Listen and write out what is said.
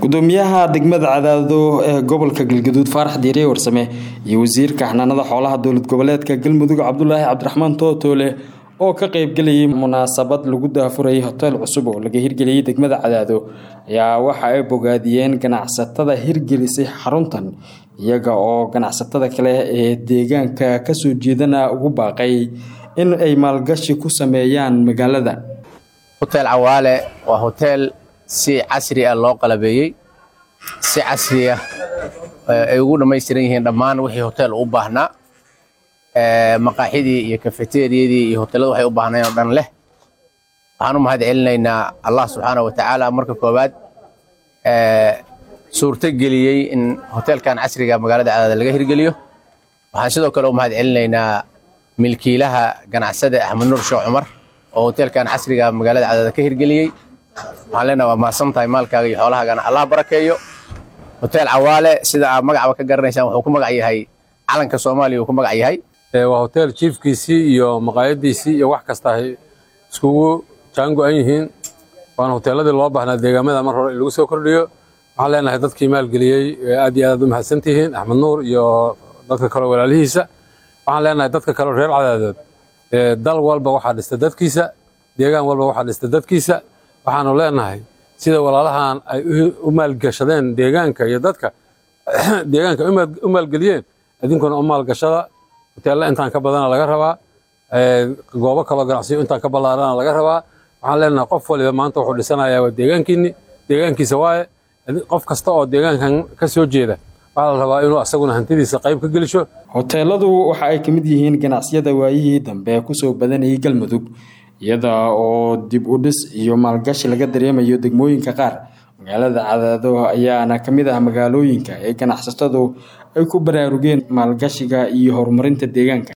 gudoomiyaha degmada Cadaado ee gobolka Galgaduud Faarax Diire Warsame iyo wasiirka xanaanada xoolaha dowlad goboleedka Galmudug Cabdullaahi Cabdiraxmaan Tootole oo ka qayb galay munaasabad lagu daafuray hotel cusub oo laga hirgeliyay degmada Cadaado ayaa waxa ay bogaadiyeen ganacsatada hirgelisay xaruntan iyaga oo ganacsatada kale ee deegaanka ka soo jeedana ugu baaqay in ay maalgashi ku sameeyaan magaalada. hotel Cawaale waa hotel si casri ah loo qalabeeyay si casri ah ay ugu dhamaystiran yihiin dhammaan wixii hotel u baahnaa maqaaxidii iyo cafeteriadii iyo hotelada waxay u baahnayeen dhan leh. waxaan u mahad celinaynaa Allah subhanahu wa ta'ala marka koobaad suurta geliyay in hotelkan casriga magaalada Cadaado laga hirgeliyo. waxaan sidoo kale u mahad celinaynaa milkiilaha ganacsade Axmed Nuur Sheekh Cumar oo hotelkan casriga magaalada Cadaado ka hirgeliyay. waxaan leenahay waa maasantahay maalkaaga iyo xoolahaagana Allah barakeeyo. hotel Cawaale sida magaca ka garanaysan wuxuu ku magac yahay calanka Soomaaliya uu ku magac yahay. waa hotel chiefkiisi iyo maqaayadiisi iyo wax kasta iskugu jaango ay yihiin. waan hoteeladii loo baahnaa deegaamada mar hore lagu soo kordhiyo. waxaan leenahay dadkii maalgeliyay aad iyo aad u mahadsantihiin Axmed Nuur iyo dadka kale walaalihiisa. waxaan leenahay dadka kale reer Cadaadood dal walba waxa dhistay dadkiisa, deegaan walba waxa dhistay dadkiisa. waxaanu leenahay sida walaalahan ay u maalgashadeen deegaanka iyo dadka deegaanka u maalgeliyeen idinkuna u maalgashada. hoteella intaan ka badan laga rabaa, goobo kala ganacsiyo intaan ka ballaaran laga rabaa. waxaan leenahay qof waliba maanta wuxuu dhisanayaa deegaankiisa waaye. qof kasta oo deegaankan ka soo jeeda waxaa la rabaa inuu asaguna hantidiisa qayb ka gelisho. hoteeladu waxa ay kamid yihiin ganacsiyada waayihii dambe ku soo badanayay Galmudug iyada oo dib u dhis iyo maalgashi laga dareemayo degmooyinka qaar. magaalada Cadaado ayaana kamid ah magaalooyinka ay ganacsatadu ay ku baraarugeen maalgashiga iyo horumarinta deegaanka.